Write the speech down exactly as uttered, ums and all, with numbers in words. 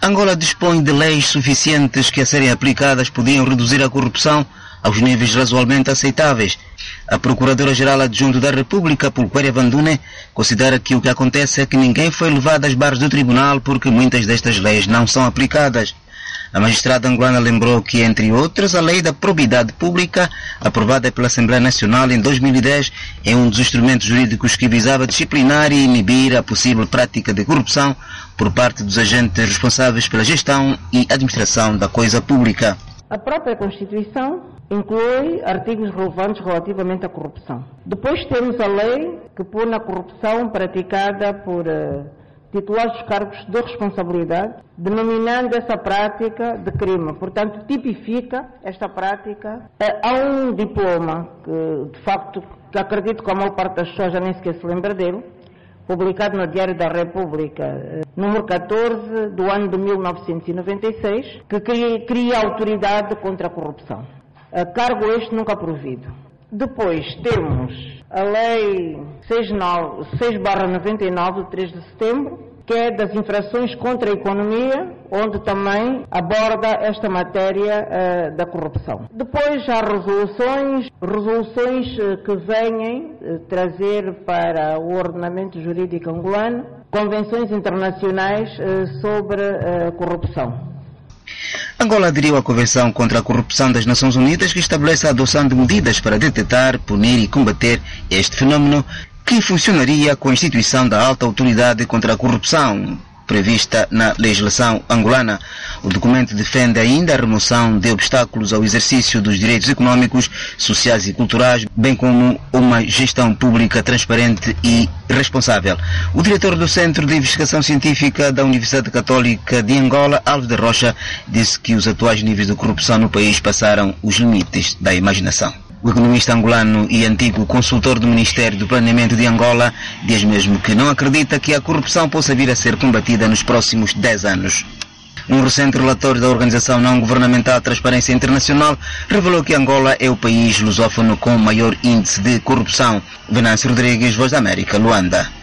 Angola dispõe de leis suficientes que, a serem aplicadas, podiam reduzir a corrupção aos níveis razoavelmente aceitáveis. A Procuradora-Geral Adjunta da República, Pulquéria Vandune, considera que o que acontece é que ninguém foi levado às barras do tribunal porque muitas destas leis não são aplicadas. A magistrada angolana lembrou que, entre outras, a Lei da Probidade Pública, aprovada pela Assembleia Nacional em dois mil e dez, é um dos instrumentos jurídicos que visava disciplinar e inibir a possível prática de corrupção por parte dos agentes responsáveis pela gestão e administração da coisa pública. A própria Constituição inclui artigos relevantes relativamente à corrupção. Depois temos a lei que pune a corrupção praticada por uh, titulares dos cargos de responsabilidade, denominando essa prática de crime. Portanto, tipifica esta prática. Uh, há um diploma que, de facto, que acredito que a maior parte das pessoas já nem sequer se lembra dele, publicado no Diário da República, número catorze, do ano de mil novecentos e noventa e seis, que cria, cria a autoridade contra a corrupção. Cargo este nunca provido. Depois temos a Lei seis barra noventa e nove, de três de setembro, que é das infrações contra a economia, onde também aborda esta matéria uh, da corrupção. Depois há resoluções, resoluções uh, que vêm uh, trazer para o ordenamento jurídico angolano convenções internacionais uh, sobre uh, corrupção. Angola aderiu à Convenção contra a Corrupção das Nações Unidas, que estabelece a adoção de medidas para detectar, punir e combater este fenómeno, que funcionaria com a instituição da Alta Autoridade contra a Corrupção, prevista na legislação angolana. O documento defende ainda a remoção de obstáculos ao exercício dos direitos econômicos, sociais e culturais, bem como uma gestão pública transparente e responsável. O diretor do Centro de Investigação Científica da Universidade Católica de Angola, Alves de Rocha, disse que os atuais níveis de corrupção no país passaram os limites da imaginação. O economista angolano e antigo consultor do Ministério do Planeamento de Angola diz mesmo que não acredita que a corrupção possa vir a ser combatida nos próximos dez anos. Um recente relatório da Organização Não-Governamental Transparência Internacional revelou que Angola é o país lusófono com o maior índice de corrupção. Venâncio Rodrigues, Voz da América, Luanda.